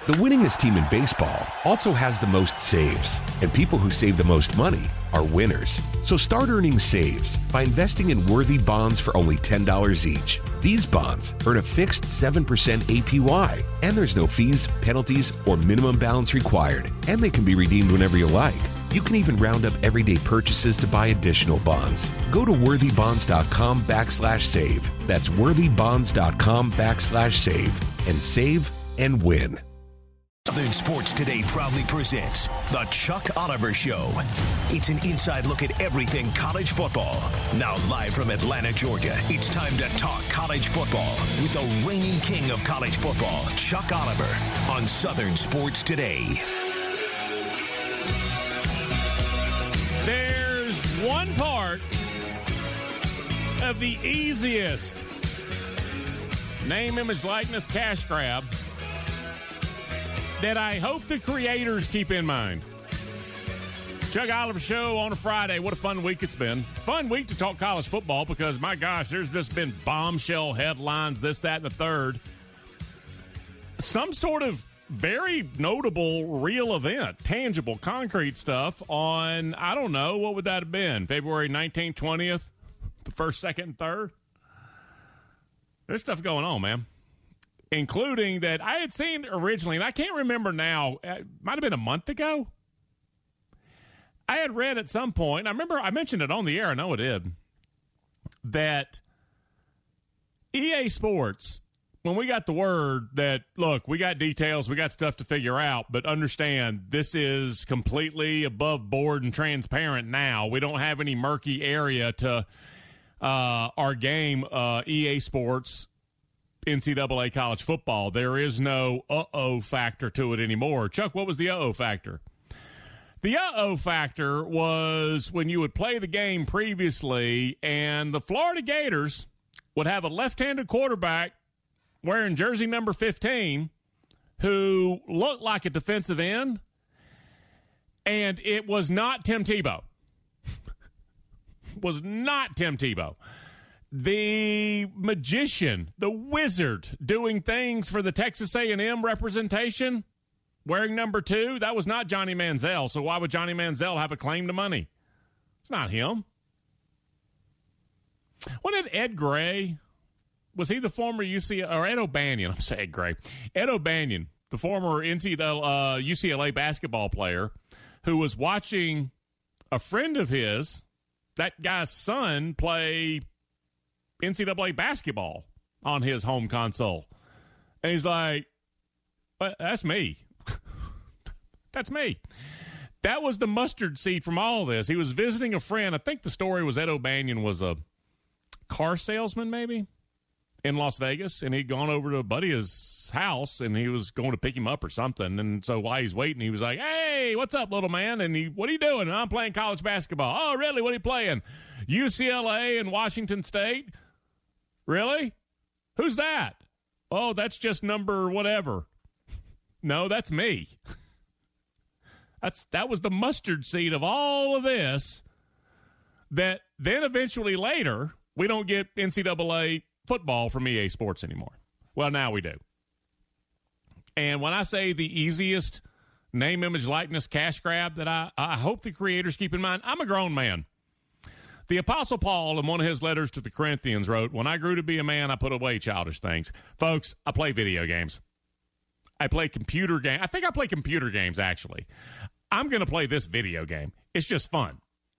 The winningest team in baseball also has the most saves, and people who save the most money are winners. So start earning saves by investing in worthy bonds for only $10 each. These bonds earn a fixed 7% APY, and there's no fees, penalties, or minimum balance required, and they can be redeemed whenever you like. You can even round up everyday purchases to buy additional bonds. Go to worthybonds.com/save. That's worthybonds.com/save and save and win. Southern Sports Today proudly presents The Chuck Oliver Show. It's an inside look at everything college football. Now live from Atlanta, Georgia, it's time to talk college football with the reigning king of college football, Chuck Oliver, on Southern Sports Today. There's one part of the easiest name, image, likeness, cash grab that I hope the creators keep in mind. Chuck Oliver Show on a Friday. What a fun week it's been. Fun week to talk college football because, my gosh, there's just been bombshell headlines, this, that, and the third. Some sort of very notable real event, tangible, concrete stuff on, I don't know, what would that have been? February 19th, 20th, the 1st, 2nd, and 3rd? There's stuff going on, man. Including that I had seen originally, and I can't remember now, it might have been a month ago. I had read at some point, I remember I mentioned it on the air, I know it did, that EA Sports, when we got the word that, look, we got details, we got stuff to figure out, but understand this is completely above board and transparent now. We don't have any murky area to our game, EA Sports, NCAA college football. There is no uh-oh factor to it anymore. Chuck, what was the uh-oh factor? The uh-oh factor was when you would play the game previously and the Florida Gators would have a left-handed quarterback wearing jersey number 15 who looked like a defensive end, and it was not Tim Tebow. Was not Tim Tebow. The magician, the wizard, doing things for the Texas A&M representation, wearing number 2, that was not Johnny Manziel. So why would Johnny Manziel have a claim to money? It's not him. Wasn't it Ed Gray? Was he the former UCLA, or Ed O'Banion? I'm saying Ed Gray. Ed O'Banion, the former UCLA basketball player, who was watching a friend of his, that guy's son, play NCAA basketball on his home console. And he's like, that's me. That's me. That was the mustard seed from all of this. He was visiting a friend. I think the story was Ed O'Banion was a car salesman maybe in Las Vegas, and he'd gone over to a buddy's house, and he was going to pick him up or something. And so while he's waiting, he was like, hey, what's up, little man? And what are you doing? And I'm playing college basketball. Oh, really? What are you playing? UCLA and Washington State? Really? Who's that? Oh, that's just number whatever. No, that's me. That was the mustard seed of all of this, that then eventually later we don't get NCAA football from EA Sports anymore. Well, now we do. And when I say the easiest name, image, likeness, cash grab that I hope the creators keep in mind, I'm a grown man. The Apostle Paul, in one of his letters to the Corinthians, wrote, when I grew to be a man, I put away childish things. Folks, I play video games. I play computer games. I think I play computer games, actually. I'm going to play this video game. It's just fun.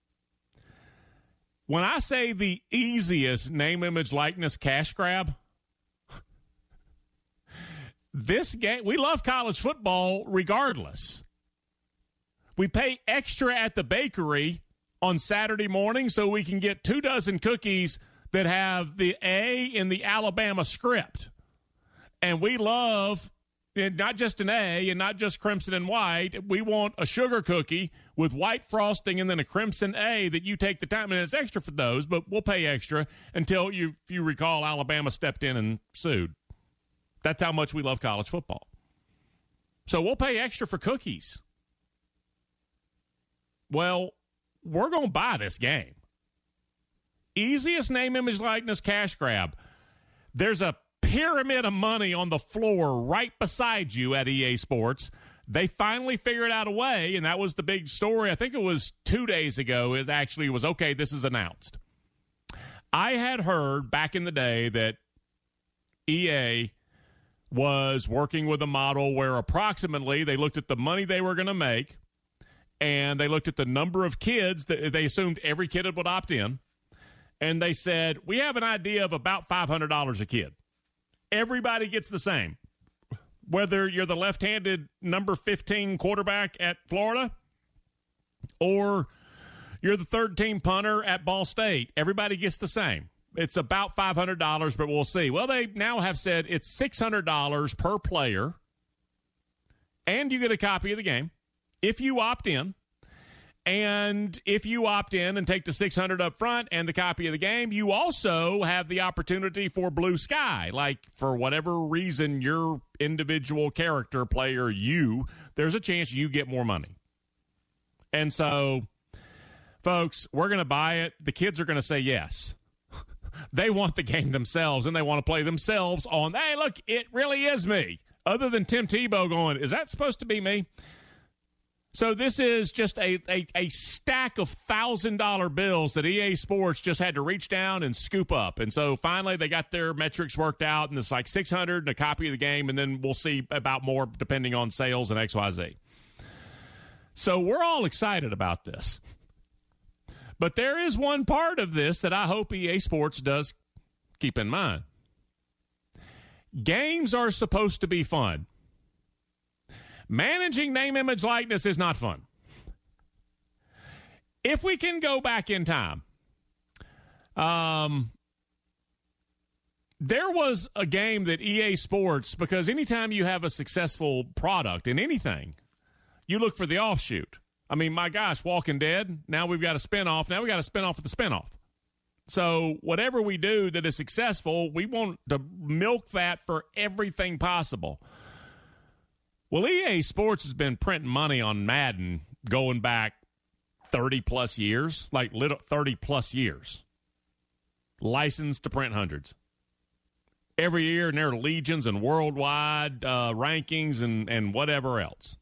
When I say the easiest name, image, likeness, cash grab, this game, we love college football regardless. We pay extra at the bakery on Saturday morning so we can get 2 dozen cookies that have the A in the Alabama script. And we love, and not just an A and not just crimson and white. We want a sugar cookie with white frosting and then a crimson A that you take the time. And it's extra for those, but we'll pay extra until if you recall, Alabama stepped in and sued. That's how much we love college football. So we'll pay extra for cookies. Well, we're going to buy this game. Easiest name, image, likeness, cash grab. There's a pyramid of money on the floor right beside you at EA Sports. They finally figured out a way, and that was the big story. I think it was 2 days ago, okay, this is announced. I had heard back in the day that EA was working with a model where approximately they looked at the money they were going to make, and they looked at the number of kids that they assumed every kid would opt in, and they said, we have an idea of about $500 a kid. Everybody gets the same. Whether you're the left-handed number 15 quarterback at Florida or you're the third-team punter at Ball State, everybody gets the same. It's about $500, but we'll see. Well, they now have said it's $600 per player, and you get a copy of the game if you opt in. And if you opt in and take the $600 up front and the copy of the game, you also have the opportunity for Blue Sky. Like, for whatever reason, your individual character player, there's a chance you get more money. And so, folks, we're going to buy it. The kids are going to say yes. They want the game themselves, and they want to play themselves on, hey, look, it really is me. Other than Tim Tebow going, is that supposed to be me? So this is just a stack of $1,000 bills that EA Sports just had to reach down and scoop up. And so finally they got their metrics worked out, and it's like $600 and a copy of the game, and then we'll see about more depending on sales and XYZ. So we're all excited about this. But there is one part of this that I hope EA Sports does keep in mind. Games are supposed to be fun. Managing name, image, likeness is not fun. If we can go back in time, there was a game that EA Sports, because anytime you have a successful product in anything, you look for the offshoot. I mean, my gosh, Walking Dead, now we've got a spinoff. Now we got a spinoff of the spinoff. So whatever we do that is successful, we want to milk that for everything possible. Well, EA Sports has been printing money on Madden going back 30-plus years, like 30-plus years. Licensed to print hundreds. Every year, and there are legions and worldwide rankings and whatever else.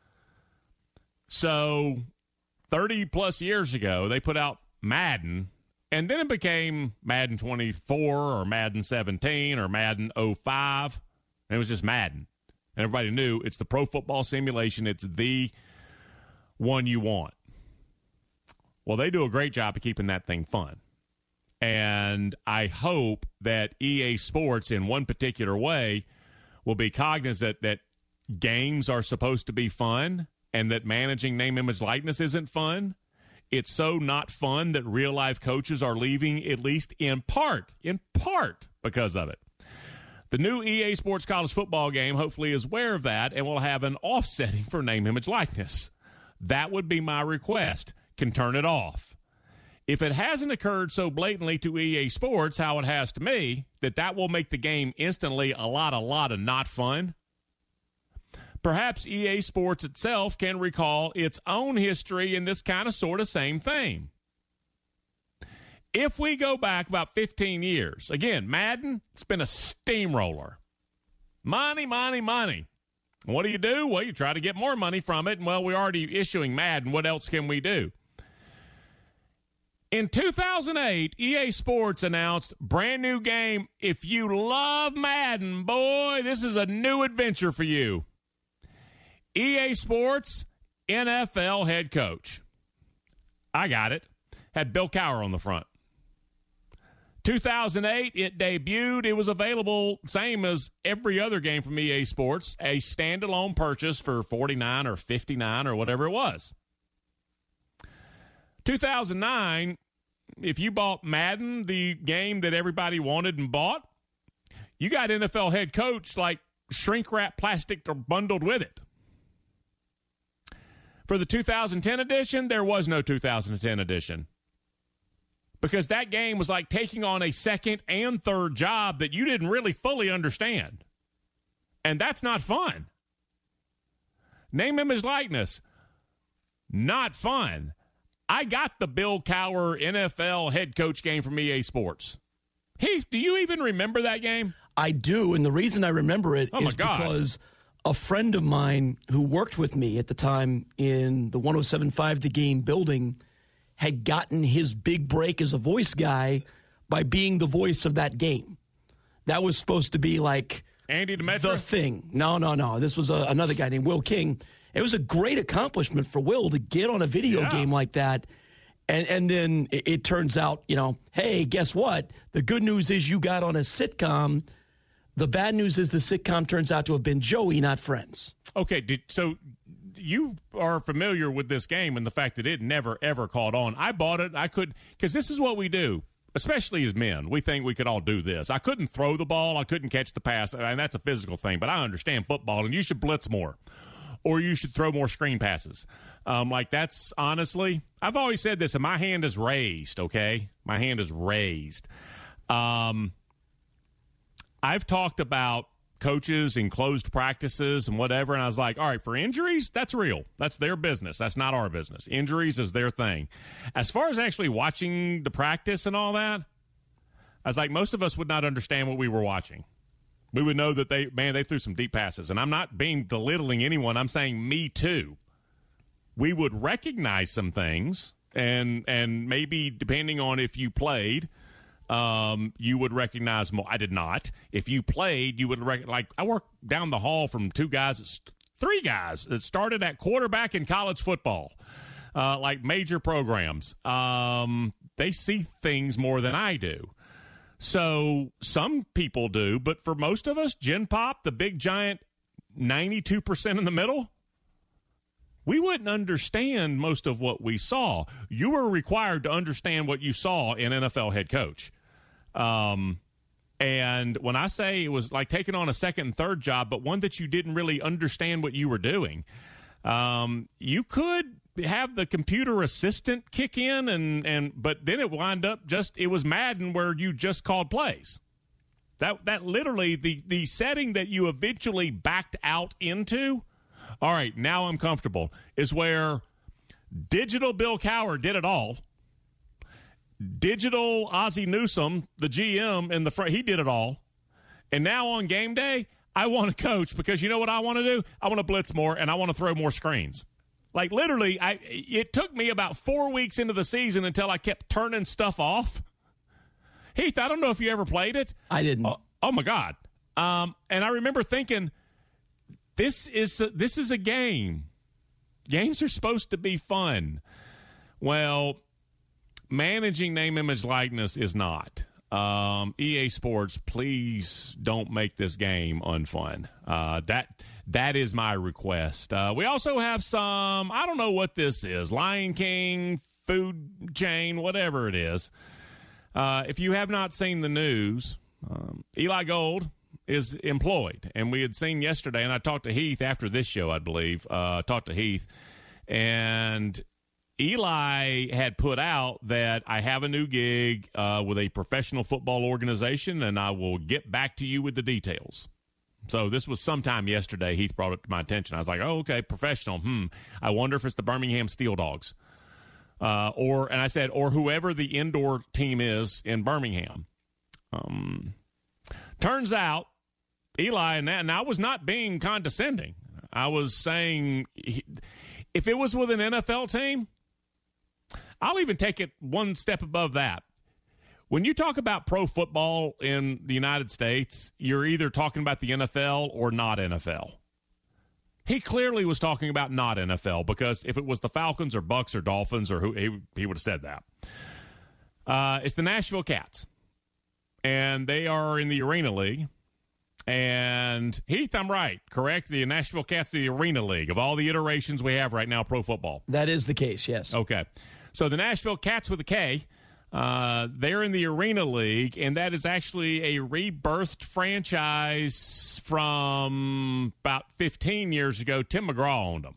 So 30-plus years ago, they put out Madden, and then it became Madden 24 or Madden 17 or Madden 05. And it was just Madden. And everybody knew it's the pro football simulation. It's the one you want. Well, they do a great job of keeping that thing fun. And I hope that EA Sports, in one particular way, will be cognizant that games are supposed to be fun and that managing name, image, likeness isn't fun. It's so not fun that real-life coaches are leaving, at least in part, because of it. The new EA Sports college football game hopefully is aware of that and will have an offsetting for name, image, likeness. That would be my request. Can turn it off. If it hasn't occurred so blatantly to EA Sports, how it has to me, that will make the game instantly a lot of not fun, perhaps EA Sports itself can recall its own history in this kind of sort of same thing. If we go back about 15 years, again, Madden, it's been a steamroller. Money. What do? Well, you try to get more money from it. And, well, we're already issuing Madden. What else can we do? In 2008, EA Sports announced brand new game. If you love Madden, boy, this is a new adventure for you. EA Sports NFL head coach. I got it. Had Bill Cowher on the front. 2008, it debuted. It was available, same as every other game from EA Sports, a standalone purchase for $49 or $59 or whatever it was. 2009, if you bought Madden, the game that everybody wanted and bought, you got NFL head coach like shrink-wrap plastic bundled with it. For the 2010 edition, there was no 2010 edition. Because that game was like taking on a second and third job that you didn't really fully understand. And that's not fun. Name, image, likeness. Not fun. I got the Bill Cowher NFL head coach game from EA Sports. Heath, do you even remember that game? I do, and the reason I remember it is because a friend of mine who worked with me at the time in the 107.5 The Game building had gotten his big break as a voice guy by being the voice of that game. That was supposed to be like Andy Demetra? The thing. No. This was another guy named Will King. It was a great accomplishment for Will to get on a video game like that. And then it turns out, hey, guess what? The good news is you got on a sitcom. The bad news is the sitcom turns out to have been Joey, not Friends. Okay, so you are familiar with this game and the fact that it never, ever caught on. I bought it. I could, because this is what we do. Especially as men, we think we could all do this. I couldn't throw the ball. I couldn't catch the pass. And that's a physical thing. But I understand football, and you should blitz more. Or you should throw more screen passes. That's honestly, I've always said this, and my hand is raised, okay? My hand is raised. I've talked about coaches in closed practices and whatever, and I was like, all right, for injuries, that's real. That's their business. That's not our business. Injuries is their thing. As far as actually watching the practice and all that, I was like, most of us would not understand what we were watching. We would know that they threw some deep passes, and I'm not being belittling anyone. I'm saying me too. We would recognize some things, and maybe depending on if you played, you would recognize more. I did not. If you played, you would like I worked down the hall from three guys that started at quarterback in college football, like major programs. They see things more than I do. So some people do, but for most of us, Gen Pop, the big giant 92% in the middle, we wouldn't understand most of what we saw. You were required to understand what you saw in NFL head coach. And when I say it was like taking on a second and third job, but one that you didn't really understand what you were doing, you could have the computer assistant kick in, but then it wind up it was Madden where you just called plays. That literally the setting that you eventually backed out into. All right, now I'm comfortable, is where digital Bill Cowher did it all. Digital Ozzie Newsome, the GM in the front, he did it all. And now on game day, I want to coach because you know what I want to do? I want to blitz more and I want to throw more screens. Like literally, it took me about 4 weeks into the season until I kept turning stuff off. Heath, I don't know if you ever played it. I didn't. Oh my God. And I remember thinking, This is a game. Games are supposed to be fun. Well, managing name, image, likeness is not. EA Sports, please don't make this game unfun. That is my request. We also have some, I don't know what this is, Lion King, food chain, whatever it is. If you have not seen the news, Eli Gold is employed. And we had seen yesterday, and I talked to Heath after this show, I believe, talked to Heath, and Eli had put out that I have a new gig with a professional football organization, and I will get back to you with the details. So this was sometime yesterday. Heath brought it to my attention. I was like, oh, okay, professional. I wonder if it's the Birmingham Steel Dogs. And I said, or whoever the indoor team is in Birmingham. Turns out, Eli, and I was not being condescending. I was saying, if it was with an NFL team, I'll even take it one step above that. When you talk about pro football in the United States, you're either talking about the NFL or not NFL. He clearly was talking about not NFL, because if it was the Falcons or Bucks or Dolphins or who, he would have said that. It's the Nashville Cats, and they are in the Arena League. And Heath, I'm right, correct? The Nashville Cats, the Arena League, of all the iterations we have right now, pro football. That is the case, yes. Okay. So the Nashville Cats with a K, they're in the Arena League, and that is actually a rebirthed franchise from about 15 years ago. Tim McGraw owned them.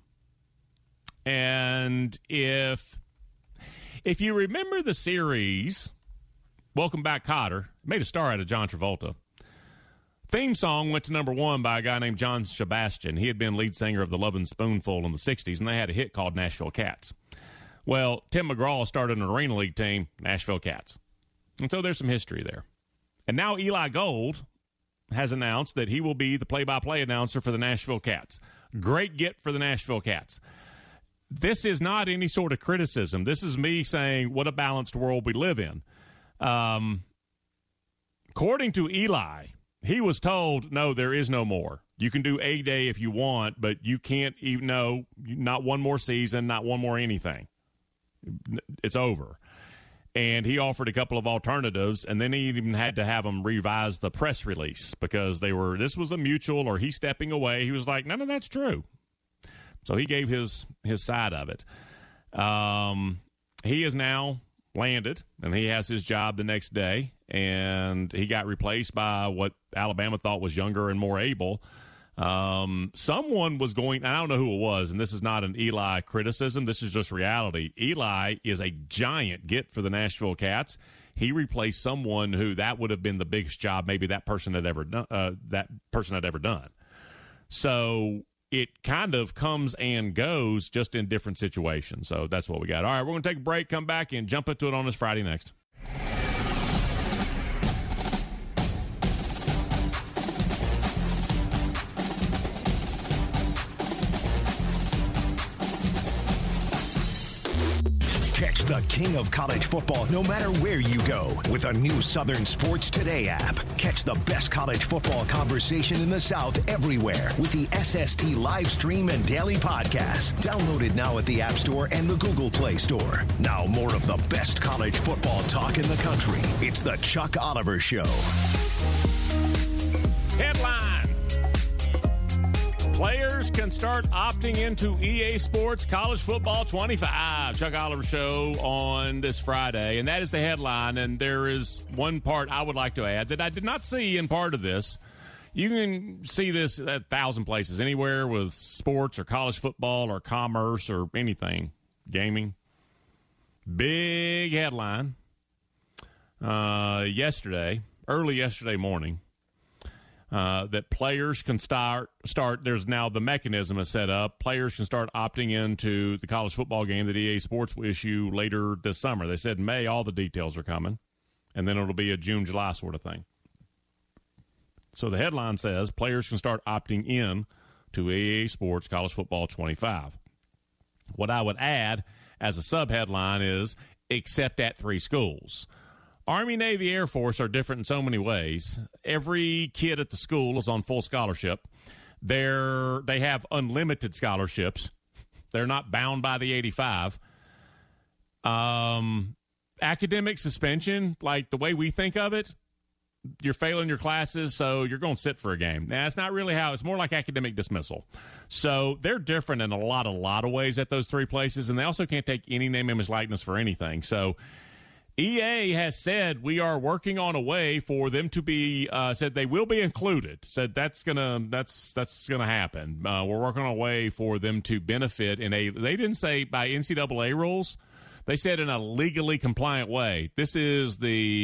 And if you remember the series, Welcome Back, Kotter, made a star out of John Travolta. Theme song went to number 1 by a guy named John Sebastian. He had been lead singer of the Lovin' Spoonful in the 60s, and they had a hit called Nashville Cats. Well, Tim McGraw started an Arena League team, Nashville Cats. And so there's some history there. And now Eli Gold has announced that he will be the play-by-play announcer for the Nashville Cats. Great get for the Nashville Cats. This is not any sort of criticism. This is me saying what a balanced world we live in. According to Eli, he was told, no, there is no more. You can do a day if you want, but you can't even not one more season, not one more anything. It's over. And he offered a couple of alternatives, and then he even had to have them revise the press release because this was a mutual or he's stepping away. He was like, none of that's true. So he gave his side of it. He is now landed, and he has his job the next day, and he got replaced by what Alabama thought was younger and more able. Someone was going, I don't know who it was, and this is not an Eli criticism. This is just reality. Eli is a giant get for the Nashville Cats. He replaced someone who that would have been the biggest job maybe that person had ever done. So it kind of comes and goes just in different situations. So that's what we got. All right, we're going to take a break, come back, and jump into it on this Friday next. Catch the king of college football no matter where you go with a new Southern Sports Today app. Catch the best college football conversation in the South everywhere with the SST live stream and daily podcast. Download it now at the App Store and the Google Play Store. Now more of the best college football talk in the country. It's the Chuck Oliver Show. Headline. Players can start opting into EA Sports College Football 25. Chuck Oliver Show on this Friday. And that is the headline. And there is one part I would like to add that I did not see in part of this. You can see this at 1,000 places, anywhere with sports or college football or commerce or anything, gaming. Big headline early yesterday morning. That players can start. There's now the mechanism is set up. Players can start opting into the college football game that EA Sports will issue later this summer. They said May, all the details are coming, and then it'll be a June, July sort of thing. So the headline says players can start opting in to EA Sports College Football 25. What I would add as a sub-headline is except at 3 schools. Army, Navy, Air Force are different in so many ways. Every kid at the school is on full scholarship. They have unlimited scholarships. They're not bound by the 85. Academic suspension, like the way we think of it, you're failing your classes, so you're going to sit for a game. Now, it's not really how. It's more like academic dismissal. So they're different in a lot of ways at those 3 places, and they also can't take any name, image, likeness for anything. So EA has said we are working on a way for them to be. Said they will be included. Said that's gonna happen. We're working on a way for them to benefit in a. They didn't say by NCAA rules. They said in a legally compliant way. This is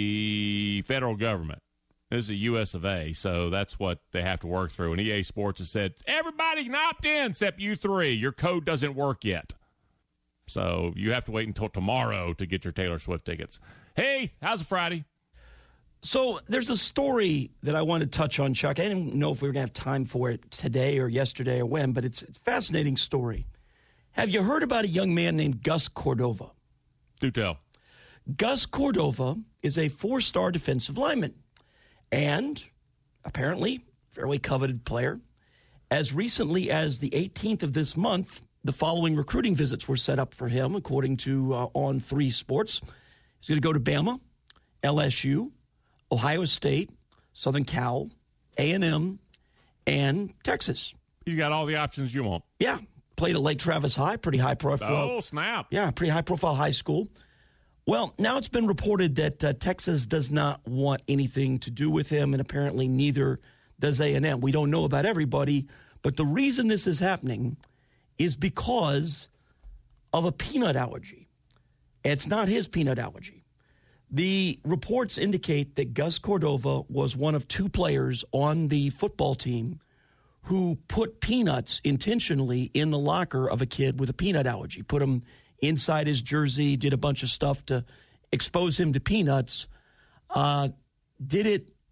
the federal government. This is the U.S. of A. So that's what they have to work through. And EA Sports has said everybody can opt in except you 3. Your code doesn't work yet. So you have to wait until tomorrow to get your Taylor Swift tickets. Hey, how's it Friday? So there's a story that I want to touch on, Chuck. I didn't know if we were going to have time for it today or yesterday or when, but it's a fascinating story. Have you heard about a young man named Gus Cordova? Do tell. Gus Cordova is a 4-star defensive lineman and apparently fairly coveted player. As recently as the 18th of this month, the following recruiting visits were set up for him, according to On3 Sports. He's going to go to Bama, LSU, Ohio State, Southern Cal, A&M, and Texas. He's got all the options you want. Yeah. Played at Lake Travis High, pretty high profile. Oh, snap. Yeah, pretty high profile high school. Well, now it's been reported that Texas does not want anything to do with him, and apparently neither does A&M. We don't know about everybody, but the reason this is happening is because of a peanut allergy. It's not his peanut allergy. The reports indicate that Gus Cordova was one of 2 players on the football team who put peanuts intentionally in the locker of a kid with a peanut allergy, put them inside his jersey, did a bunch of stuff to expose him to peanuts, did it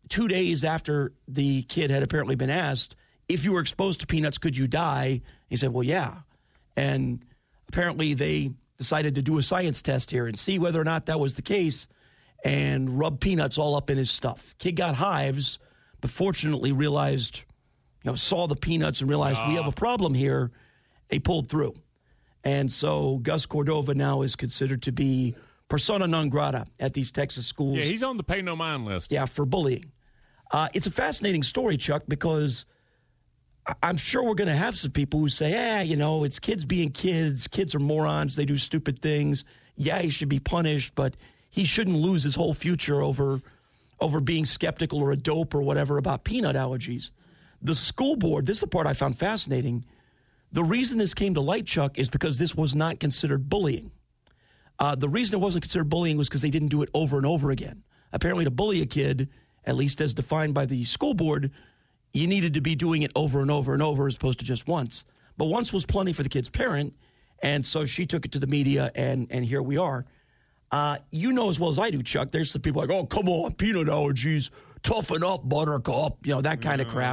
2 days after the kid had apparently been asked, if you were exposed to peanuts, could you die? He said, well, yeah. And apparently they decided to do a science test here and see whether or not that was the case and rub peanuts all up in his stuff. Kid got hives, but fortunately realized, saw the peanuts and realized we have a problem here. They pulled through. And so Gus Cordova now is considered to be persona non grata at these Texas schools. Yeah, he's on the pay no mind list. Yeah, for bullying. It's a fascinating story, Chuck, because I'm sure we're going to have some people who say, it's kids being kids. Kids are morons. They do stupid things. Yeah, he should be punished, but he shouldn't lose his whole future over being skeptical or a dope or whatever about peanut allergies. The school board, this is the part I found fascinating. The reason this came to light, Chuck, is because this was not considered bullying. The reason it wasn't considered bullying was because they didn't do it over and over again. Apparently, to bully a kid, at least as defined by the school board, you needed to be doing it over and over and over as opposed to just once. But once was plenty for the kid's parent, and so she took it to the media, and here we are. You know as well as I do, Chuck, there's some people like, oh, come on, peanut allergies, toughen up, buttercup, that kind of crap.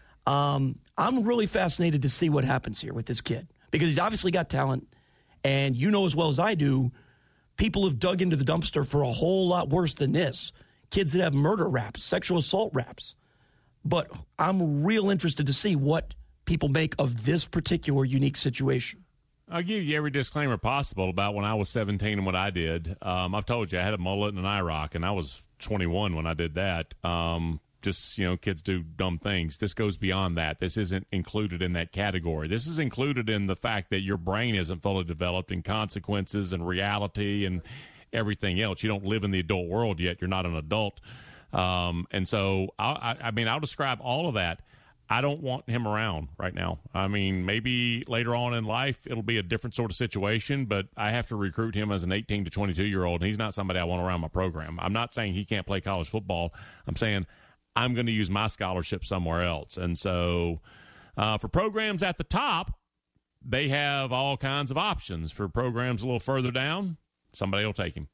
I'm really fascinated to see what happens here with this kid because he's obviously got talent, and you know as well as I do, people have dug into the dumpster for a whole lot worse than this. Kids that have murder raps, sexual assault raps. But I'm real interested to see what people make of this particular unique situation. I'll give you every disclaimer possible about when I was 17 and what I did. I've told you I had a mullet and an eye rock, and I was 21 when I did that. Kids do dumb things. This goes beyond that. This isn't included in that category. This is included in the fact that your brain isn't fully developed in consequences and reality and everything else. You don't live in the adult world yet. You're not an adult. And so, I'll describe all of that. I don't want him around right now. I mean, maybe later on in life it'll be a different sort of situation, but I have to recruit him as an 18 to 22-year-old, and he's not somebody I want around my program. I'm not saying he can't play college football. I'm saying I'm going to use my scholarship somewhere else. And so for programs at the top, they have all kinds of options. For programs a little further down, somebody will take him.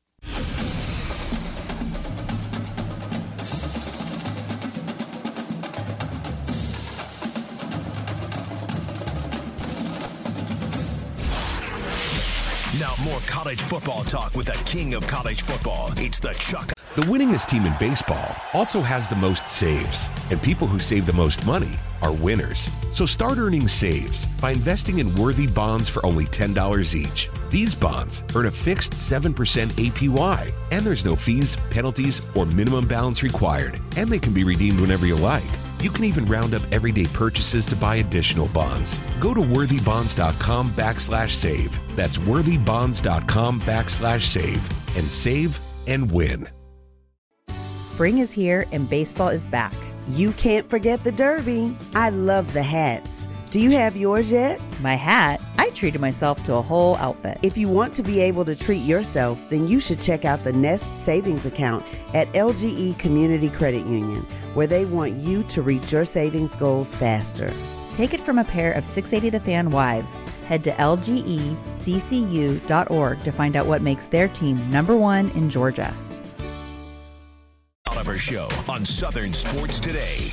Now more college football talk with the king of college football. It's the Chuck. The winningest team in baseball also has the most saves, and people who save the most money are winners. So start earning saves by investing in worthy bonds for only $10 each. These bonds earn a fixed 7% APY, and there's no fees, penalties, or minimum balance required, and they can be redeemed whenever you like. You can even round up everyday purchases to buy additional bonds. Go to worthybonds.com/save. That's worthybonds.com/save and save and win. Spring is here and baseball is back. You can't forget the Derby. I love the hats. Do you have yours yet? My hat? I treated myself to a whole outfit. If you want to be able to treat yourself, then you should check out the Nest Savings Account at LGE Community Credit Union, where they want you to reach your savings goals faster. Take it from a pair of 680 The Fan wives. Head to lgeccu.org to find out what makes their team #1 in Georgia. Oliver Show on Southern Sports Today.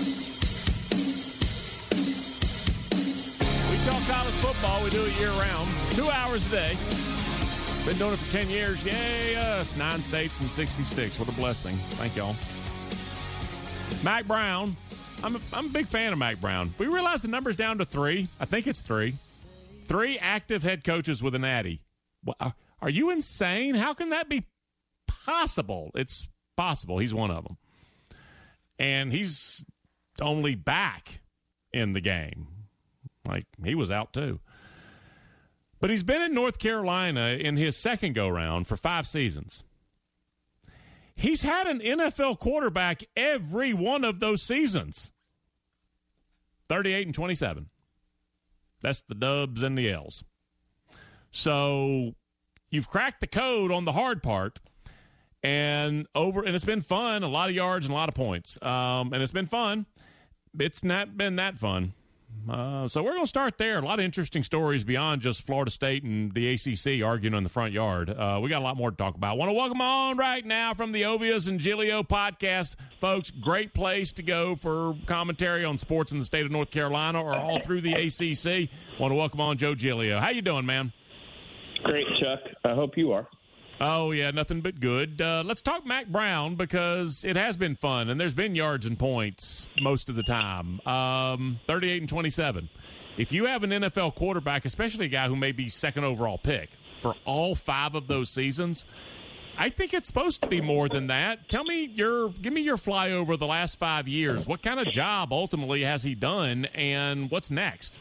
We talk college football. We do it year-round. 2 hours a day. Been doing it for 10 years. Yay, us. 9 states and 60 sticks. What a blessing. Thank y'all. Mack Brown. I'm a big fan of Mack Brown. We realize the number's down to 3. I think it's 3. 3 active head coaches with a natty. Are you insane? How can that be possible? It's possible. He's one of them. And he's only back in the game. Like, he was out too. But he's been in North Carolina in his second go-round for 5 seasons. He's had an NFL quarterback every one of those seasons. 38 and 27. That's the dubs and the L's. So you've cracked the code on the hard part, and it's been fun. A lot of yards and a lot of points. And it's been fun. It's not been that fun So we're going to start there. A lot of interesting stories beyond just Florida State and the ACC arguing in the front yard. We got a lot more to talk about. I want to welcome on right now from the Ovius and Giglio podcast. Folks, great place to go for commentary on sports in the state of North Carolina or all through the ACC. Want to welcome on Joe Giglio. How you doing, man? Great, Chuck. I hope you are. Oh, yeah, nothing but good. Let's talk Mack Brown because it has been fun, and there's been yards and points most of the time. 38 and 27. If you have an NFL quarterback, especially a guy who may be second overall pick, for all 5 of those seasons, I think it's supposed to be more than that. Give me your flyover the last 5 years. What kind of job ultimately has he done, and what's next?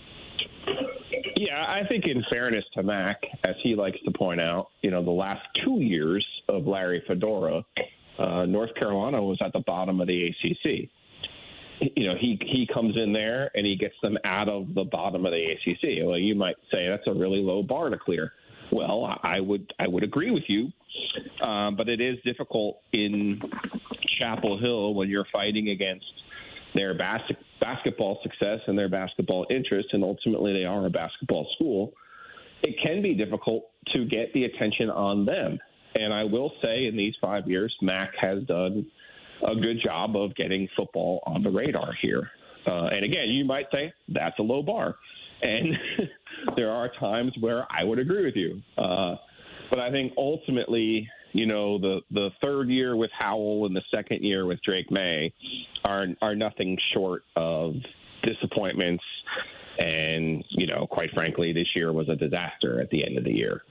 Yeah, I think in fairness to Mac, as he likes to point out, the last 2 years of Larry Fedora, North Carolina was at the bottom of the ACC. He comes in there and he gets them out of the bottom of the ACC. Well, you might say that's a really low bar to clear. Well, I would agree with you, but it is difficult in Chapel Hill when you're fighting against their basketball success and their basketball interest, and ultimately they are a basketball school. It can be difficult to get the attention on them. And I will say in these 5 years, Mac has done a good job of getting football on the radar here. And again, you might say that's a low bar. And there are times where I would agree with you. But I think ultimately, the third year with Howell and the second year with Drake May are nothing short of disappointments. And, quite frankly, this year was a disaster at the end of the year.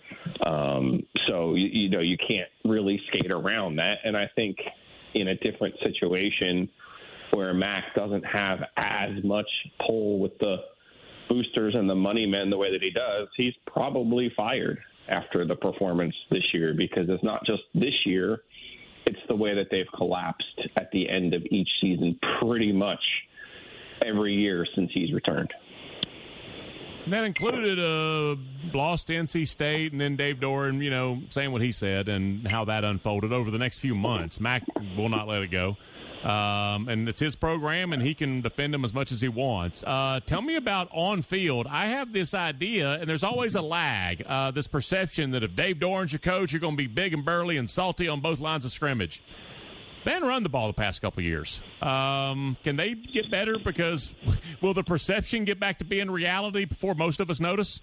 So, you can't really skate around that. And I think in a different situation where Mac doesn't have as much pull with the boosters and the money men the way that he does, he's probably fired after the performance this year, because it's not just this year, it's the way that they've collapsed at the end of each season pretty much every year since he's returned. And that included lost to NC State and then Dave Doran, saying what he said and how that unfolded over the next few months. Mac will not let it go. And it's his program, and he can defend him as much as he wants. Tell me about on field. I have this idea, and there's always a lag, this perception that if Dave Doran's your coach, you're going to be big and burly and salty on both lines of scrimmage. They haven't run the ball the past couple of years. Can they get better? Because will the perception get back to being reality before most of us notice?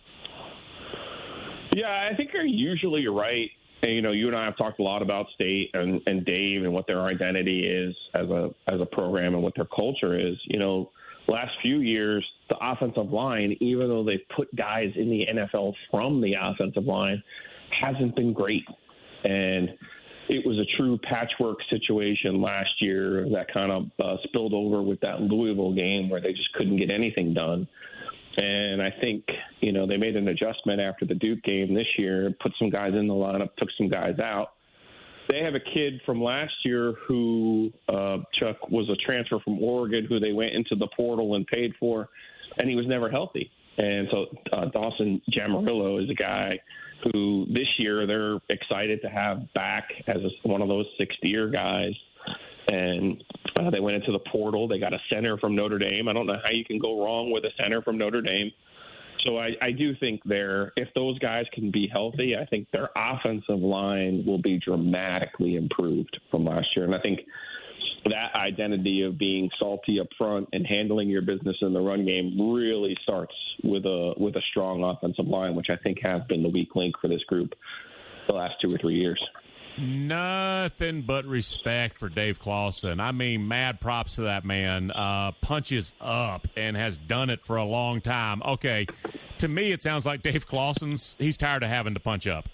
Yeah, I think you're usually right. And, you and I have talked a lot about State and Dave and what their identity is as a program and what their culture is. Last few years, the offensive line, even though they've put guys in the NFL from the offensive line, hasn't been great. And it was a true patchwork situation last year that kind of spilled over with that Louisville game where they just couldn't get anything done. And I think, they made an adjustment after the Duke game this year, put some guys in the lineup, took some guys out. They have a kid from last year who, Chuck, was a transfer from Oregon who they went into the portal and paid for, and he was never healthy. And so Dawson Jamarillo is a guy who this year they're excited to have back as one of those sixth-year guys. And they went into the portal. They got a center from Notre Dame. I don't know how you can go wrong with a center from Notre Dame. So I do think if those guys can be healthy, I think their offensive line will be dramatically improved from last year. And I think that identity of being salty up front and handling your business in the run game really starts with a strong offensive line, which I think has been the weak link for this group the last 2 or 3 years. Nothing but respect for Dave Clawson. I mean, mad props to that man. Punches up and has done it for a long time. Okay, to me, it sounds like Dave Clawson's, he's tired of having to punch up.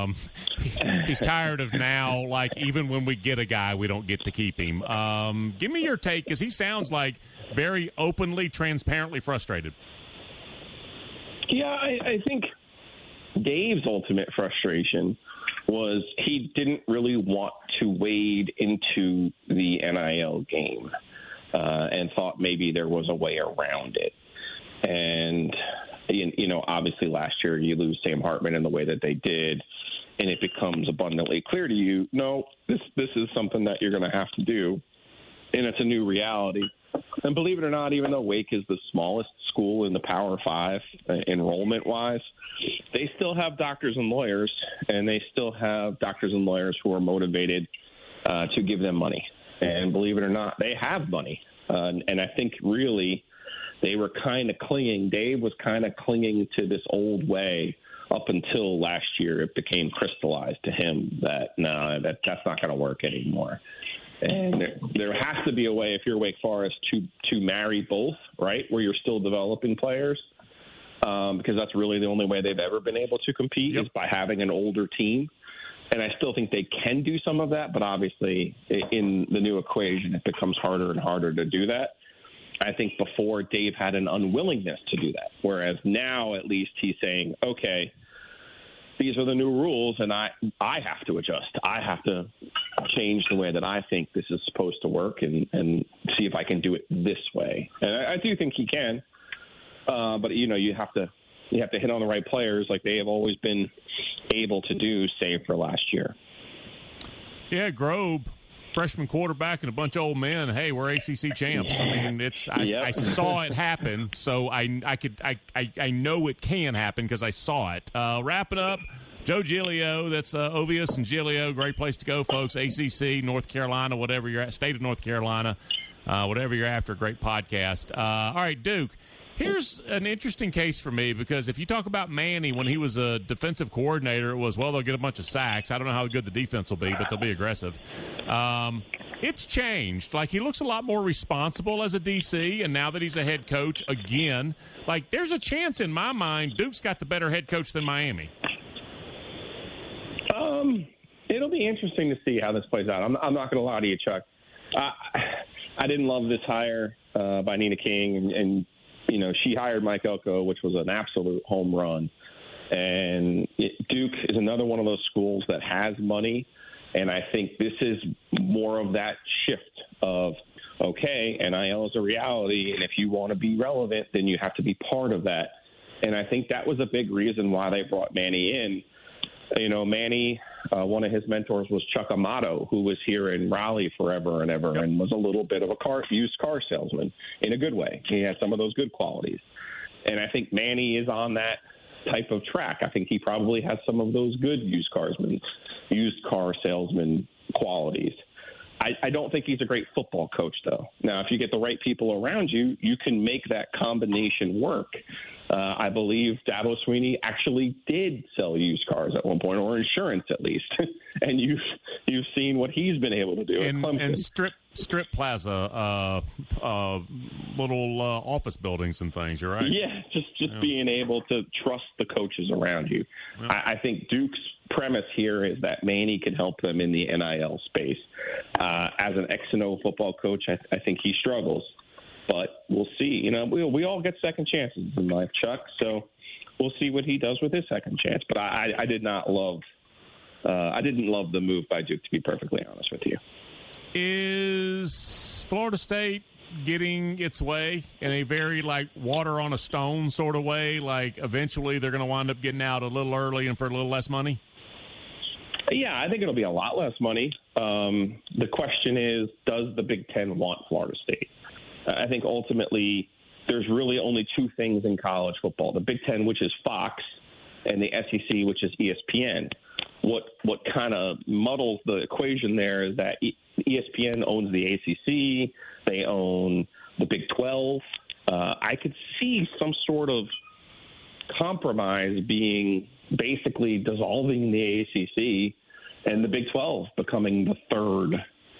He's tired of now, like, even when we get a guy, we don't get to keep him. Give me your take, because he sounds like very openly, transparently frustrated. Yeah, I think Dave's ultimate frustration was he didn't really want to wade into the NIL game and thought maybe there was a way around it. And, obviously last year you lose Sam Hartman in the way that they did, and it becomes abundantly clear to you, no, this is something that you're going to have to do, and it's a new reality. And believe it or not, even though Wake is the smallest school in the Power 5 enrollment-wise, they still have doctors and lawyers, and they still have doctors and lawyers who are motivated to give them money. And believe it or not, they have money. And I think really they were kind of clinging. Dave was kind of clinging to this old way up until last year. It became crystallized to him that, no, that's not going to work anymore. And there has to be a way, if you're Wake Forest, to marry both, right, where you're still developing players, because that's really the only way they've ever been able to compete is by having an older team. And I still think they can do some of that, but obviously in the new equation, it becomes harder and harder to do that. I think before Dave had an unwillingness to do that, whereas now at least he's saying, okay, these are the new rules, and I have to adjust. I have to change the way that I think this is supposed to work and see if I can do it this way. And I do think he can, but you have to hit on the right players like they have always been able to do, save for last year. Yeah, Grobe, freshman quarterback and a bunch of old men. Hey, we're ACC champs. I mean, I saw it happen, so I know it can happen because I saw it. Wrapping up, Joe Giglio. That's Ovius and Giglio. Great place to go, folks. ACC, North Carolina, whatever you're at, state of North Carolina, whatever you're after. Great podcast. All right, Duke. Here's an interesting case for me because if you talk about Manny when he was a defensive coordinator, it was, well, they'll get a bunch of sacks. I don't know how good the defense will be, but they'll be aggressive. It's changed. Like, he looks a lot more responsible as a DC, and now that he's a head coach again, like, there's a chance in my mind Duke's got the better head coach than Miami. It'll be interesting to see how this plays out. I'm not going to lie to you, Chuck. I didn't love this hire by Nina King, and she hired Mike Elko, which was an absolute home run. And Duke is another one of those schools that has money. And I think this is more of that shift of, okay, NIL is a reality. And if you want to be relevant, then you have to be part of that. And I think that was a big reason why they brought Manny in. Manny, one of his mentors was Chuck Amato, who was here in Raleigh forever and ever and was a little bit of a used car salesman in a good way. He had some of those good qualities. And I think Manny is on that type of track. I think he probably has some of those good used car salesman qualities. I don't think he's a great football coach, though. Now, if you get the right people around you, you can make that combination work. I believe Dabo Swinney actually did sell used cars at one point, or insurance at least. And you've seen what he's been able to do at Clemson. And strip plaza, little office buildings and things. You're right. Yeah, just being able to trust the coaches around you. Yep. I think Duke's premise here is that Manny can help them in the NIL space. As an X and O football coach, I think he struggles. But we'll see. We all get second chances in life, Chuck. So we'll see what he does with his second chance. But I didn't love the move by Duke, to be perfectly honest with you. Is Florida State getting its way in a very water on a stone sort of way? Like eventually they're going to wind up getting out a little early and for a little less money? Yeah, I think it'll be a lot less money. The question is, does the Big Ten want Florida State? I think ultimately there's really only two things in college football: the Big Ten, which is Fox, and the SEC, which is ESPN. What kind of muddles the equation there is that ESPN owns the ACC, they own the Big 12. I could see some sort of compromise being basically dissolving the ACC and the Big 12 becoming the third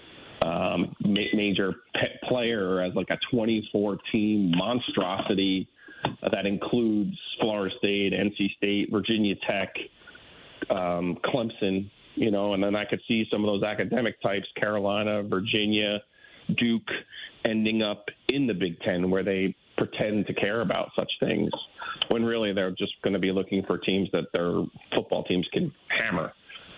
major player as a 24-team monstrosity that includes Florida State, NC State, Virginia Tech, Clemson, and then I could see some of those academic types, Carolina, Virginia, Duke, ending up in the Big Ten where they pretend to care about such things when really they're just going to be looking for teams that their football teams can hammer.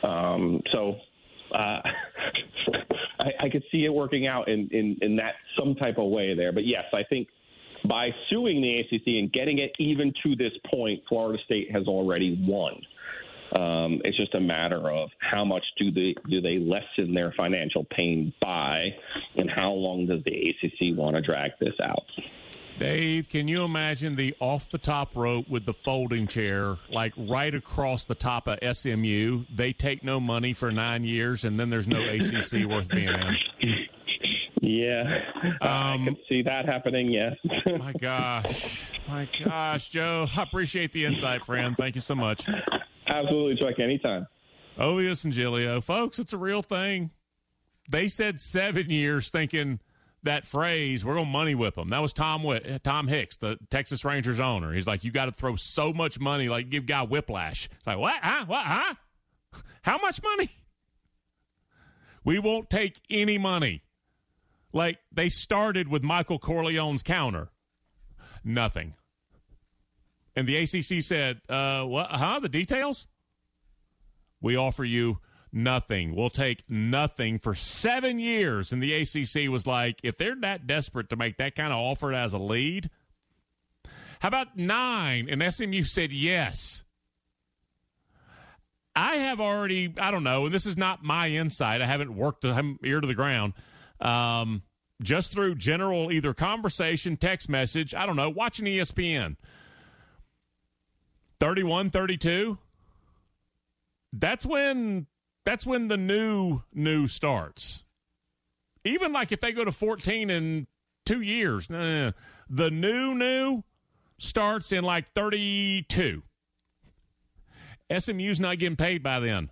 I could see it working out in that some type of way there. But, yes, I think by suing the ACC and getting it even to this point, Florida State has already won. It's just a matter of how much do they lessen their financial pain by, and how long does the ACC want to drag this out? Dave, can you imagine the off-the-top rope with the folding chair, like right across the top of SMU? They take no money for 9 years, and then there's no ACC worth being in. Yeah, I can see that happening, yes. My gosh, Joe. I appreciate the insight, friend. Thank you so much. Absolutely, Chuck, anytime. Ovius and Giglio. Folks, it's a real thing. They said 7 years thinking that phrase, we're going to money whip them. That was Tom Hicks, the Texas Rangers owner. He's like, you got to throw so much money, like give guy whiplash. It's like, what? Huh? What? Huh? How much money? We won't take any money. Like, they started with Michael Corleone's counter. Nothing. And the ACC said, what? Huh? The details? We offer you nothing. We'll take nothing for 7 years. And the ACC was like, if they're that desperate to make that kind of offer as a lead, how about 9? And SMU said yes. I have already, I don't know, and this is not my insight. I haven't worked, I'm ear to the ground. Just through general either conversation, text message, I don't know, watching ESPN. 31-32. That's when the new starts. Even like if they go to 14 in 2 years, the new starts in like 32. SMU's not getting paid by then.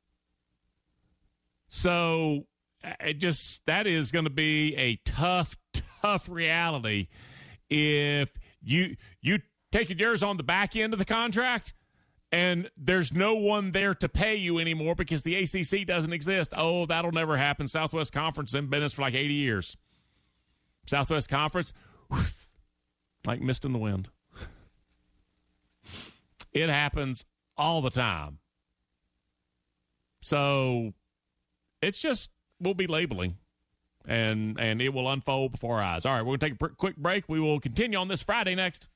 So that is going to be a tough reality if you take yours on the back end of the contract and there's no one there to pay you anymore because the ACC doesn't exist. Oh, that'll never happen. Southwest Conference has been in for like 80 years. Southwest Conference, like mist in the wind. It happens all the time. So it's just, we'll be labeling, and it will unfold before our eyes. All right, we're going to take a quick break. We will continue on this Friday next.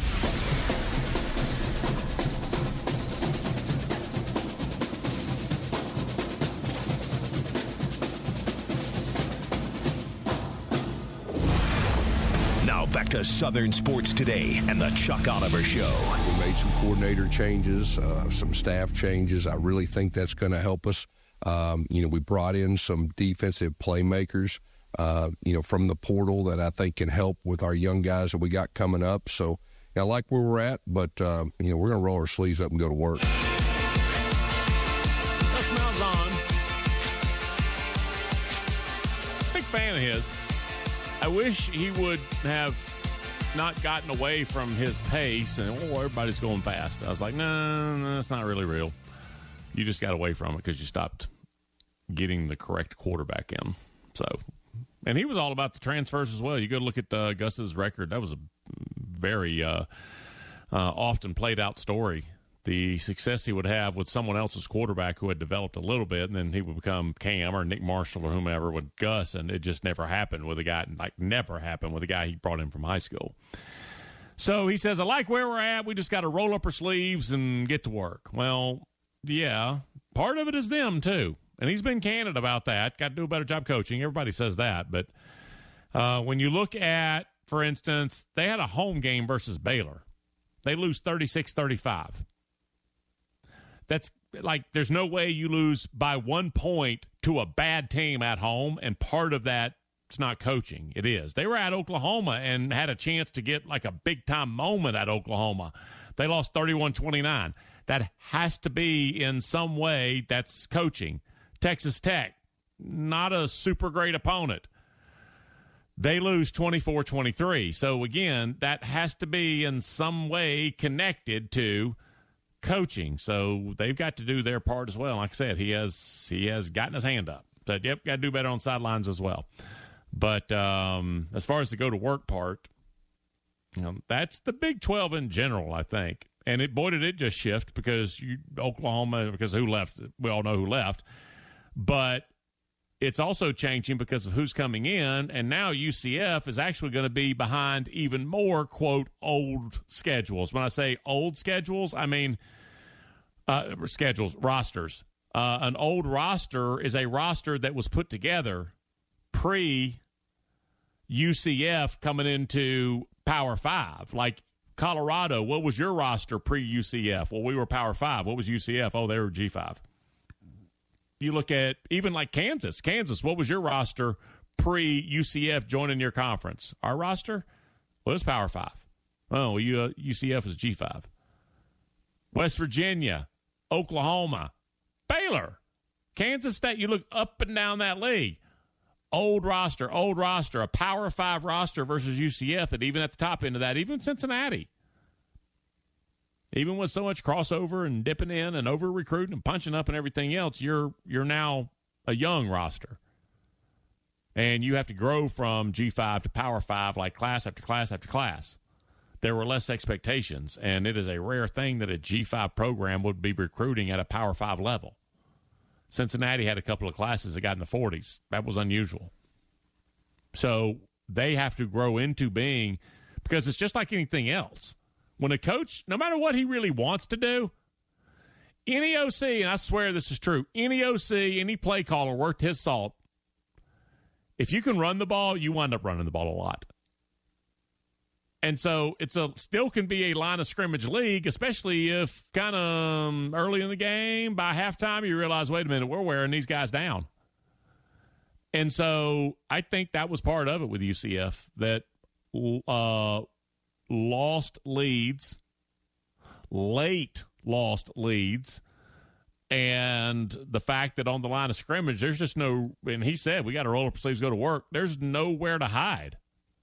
Now back to Southern Sports Today and the Chuck Oliver Show. We made some coordinator changes, some staff changes. I really think that's going to help us. We brought in some defensive playmakers, from the portal that I think can help with our young guys that we got coming up. So I like where we're at, but, we're going to roll our sleeves up and go to work. Gus Malzahn. Big fan of his. I wish he would have not gotten away from his pace and, everybody's going fast. I was like, no, that's not really real. You just got away from it because you stopped getting the correct quarterback in. So, and he was all about the transfers as well. You go look at Gus's record. That was a very often played out story. The success he would have with someone else's quarterback who had developed a little bit, and then he would become Cam or Nick Marshall or whomever with Gus, and it just never happened with a guy, never happened with a guy he brought in from high school. So he says, I like where we're at. We just got to roll up our sleeves and get to work. Well, yeah, part of it is them, too. And he's been candid about that. Got to do a better job coaching. Everybody says that. But when you look at, for instance, they had a home game versus Baylor. They lose 36-35. That's like, there's no way you lose by 1 point to a bad team at home, and part of that, it's not coaching. It is. They were at Oklahoma and had a chance to get like a big-time moment at Oklahoma. They lost 31-29. That has to be in some way that's coaching. Texas Tech, not a super great opponent. They lose 24-23. So, again, that has to be in some way connected to coaching. So they've got to do their part as well. Like I said, he has gotten his hand up. Said, yep, got to do better on sidelines as well. But as far as the go-to-work part, that's the Big 12 in general, I think. And did it just shift because Oklahoma, because who left? We all know who left. But it's also changing because of who's coming in, and now UCF is actually going to be behind even more, quote, old schedules. When I say old schedules, I mean rosters. An old roster is a roster that was put together pre-UCF coming into Power 5. Like Colorado, what was your roster pre-UCF? Well, we were Power 5. What was UCF? Oh, they were G5. You look at even like Kansas. What was your roster pre-UCF joining your conference? Our roster? Well, it's Power 5. Oh, well, UCF is G5. West Virginia, Oklahoma, Baylor, Kansas State. You look up and down that league. Old roster, a Power 5 roster versus UCF, and even at the top end of that, even Cincinnati. Even with so much crossover and dipping in and over-recruiting and punching up and everything else, you're now a young roster. And you have to grow from G5 to Power 5 like class after class after class. There were less expectations, and it is a rare thing that a G5 program would be recruiting at a Power 5 level. Cincinnati had a couple of classes that got in the 40s. That was unusual. So they have to grow into being, because it's just like anything else. When a coach, no matter what he really wants to do, any OC, and I swear this is true, any OC, any play caller worth his salt, if you can run the ball, you wind up running the ball a lot. And so still can be a line of scrimmage league, especially if kind of early in the game, by halftime, you realize, wait a minute, we're wearing these guys down. And so I think that was part of it with UCF, that lost leads, late lost leads, and the fact that on the line of scrimmage, there's just no, and he said, we got to roll up our sleeves, go to work. There's nowhere to hide.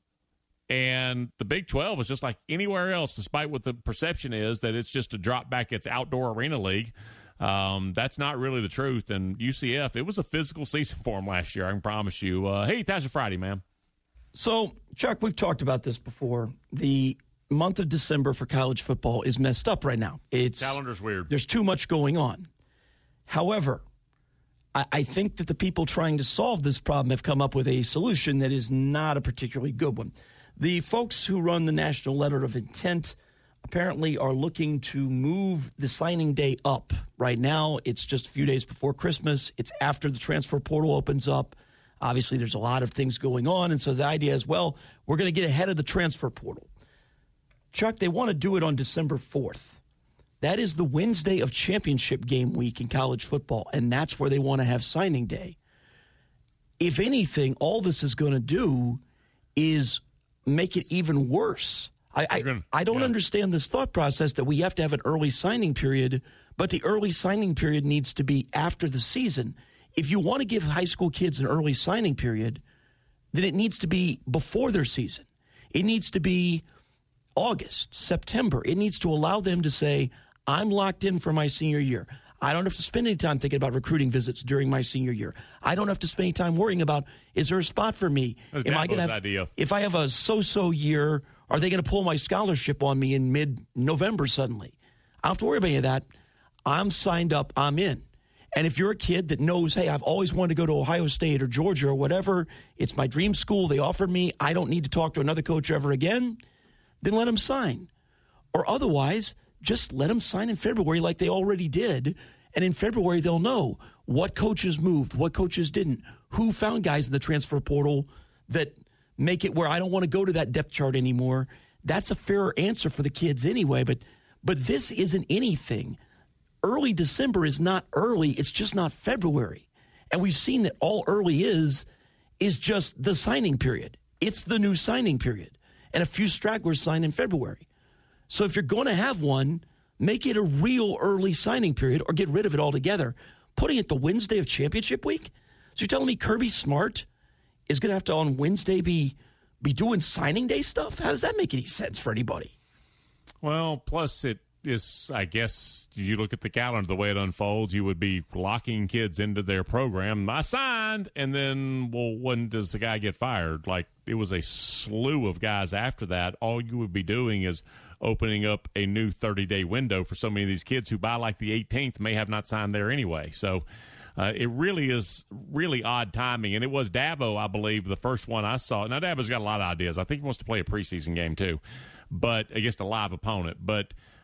And the Big 12 is just like anywhere else, despite what the perception is that it's just a drop back, it's outdoor arena league. That's not really the truth. And UCF, it was a physical season for them last year, I can promise you. Hey, Tasha Friday, man. So, Chuck, we've talked about this before. The month of December for college football is messed up right now. Calendar's weird. There's too much going on. However, I think that the people trying to solve this problem have come up with a solution that is not a particularly good one. The folks who run the National Letter of Intent apparently are looking to move the signing day up. Right now, it's just a few days before Christmas. It's after the transfer portal opens up. Obviously, there's a lot of things going on, and so the idea is, well, we're going to get ahead of the transfer portal. Chuck, they want to do it on December 4th. That is the Wednesday of championship game week in college football, and that's where they want to have signing day. If anything, all this is going to do is make it even worse. I don't understand this thought process that we have to have an early signing period, but the early signing period needs to be after the season. If you want to give high school kids an early signing period, then it needs to be before their season. It needs to be August, September. It needs to allow them to say, I'm locked in for my senior year. I don't have to spend any time thinking about recruiting visits during my senior year. I don't have to spend any time worrying about, is there a spot for me? Am I gonna have, idea. If I have a so-so year, are they going to pull my scholarship on me in mid-November suddenly? I don't have to worry about any of that. I'm signed up. I'm in. And if you're a kid that knows, hey, I've always wanted to go to Ohio State or Georgia or whatever, it's my dream school, they offered me, I don't need to talk to another coach ever again, then let them sign. Or otherwise, just let them sign in February like they already did. And in February, they'll know what coaches moved, what coaches didn't, who found guys in the transfer portal that make it where I don't want to go to that depth chart anymore. That's a fairer answer for the kids anyway. But this isn't anything. Early December is not early. It's just not February. And we've seen that all early is just the signing period. It's the new signing period. And a few stragglers sign in February. So if you're going to have one, make it a real early signing period or get rid of it altogether. Putting it the Wednesday of championship week? So you're telling me Kirby Smart is going to have to on Wednesday be doing signing day stuff? How does that make any sense for anybody? Well, plus it is, I guess, you look at the calendar, the way it unfolds, you would be locking kids into their program. I signed, and then, well, when does the guy get fired? Like, it was a slew of guys after that. All you would be doing is opening up a new 30-day window for so many of these kids who by like the 18th may have not signed there anyway. So it really is really odd timing. And it was Dabo, I believe, the first one I saw. Now, Dabo's got a lot of ideas. I think he wants to play a preseason game too, but against a live opponent. But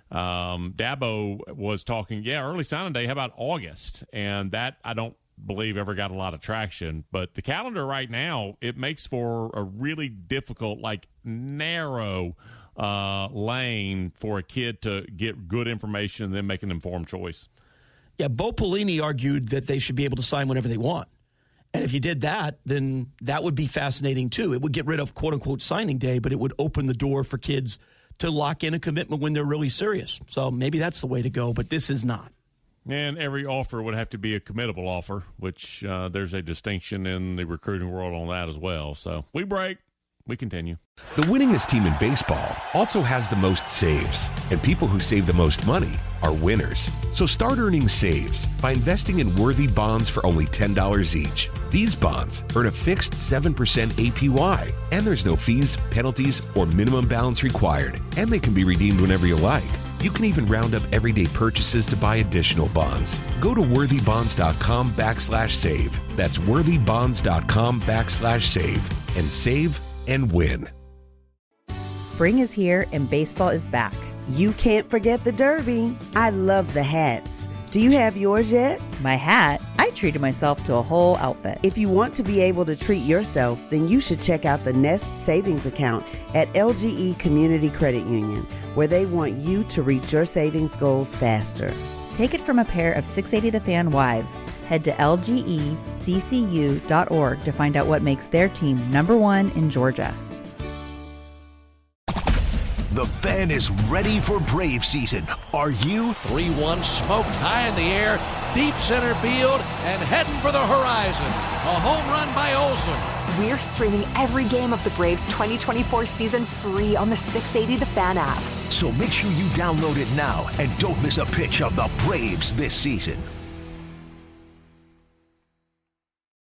Dabo was talking, early signing day. How about August? And that I don't believe ever got a lot of traction. But the calendar right now, it makes for a really difficult, narrow lane for a kid to get good information and then make an informed choice. Yeah, Bo Pelini argued that they should be able to sign whenever they want. And if you did that, then that would be fascinating, too. It would get rid of, quote-unquote, signing day, but it would open the door for kids to lock in a commitment when they're really serious. So maybe that's the way to go, but this is not. And every offer would have to be a committable offer, which there's a distinction in the recruiting world on that as well. So we break. We continue. The winningest team in baseball also has the most saves, and people who save the most money are winners. So start earning saves by investing in worthy bonds for only $10 each. These bonds earn a fixed 7% APY, and there's no fees, penalties, or minimum balance required, and they can be redeemed whenever you like. You can even round up everyday purchases to buy additional bonds. Go to worthybonds.com/save. That's worthybonds.com/save and save and win. Spring is here and baseball is back. You can't forget the Derby. I love the hats. Do you have yours yet? My hat? I treated myself to a whole outfit. If you want to be able to treat yourself, then you should check out the Nest Savings Account at LGE Community Credit Union, where they want you to reach your savings goals faster. Take it from a pair of 680 The Fan wives. Head to lgeccu.org to find out what makes their team #1 in Georgia. The Fan is ready for Brave season. Are you? 3-1 smoked high in the air, deep center field, and heading for the horizon. A home run by Olsen. We're streaming every game of the Braves 2024 season free on the 680 The Fan app. So make sure you download it now and don't miss a pitch of the Braves this season.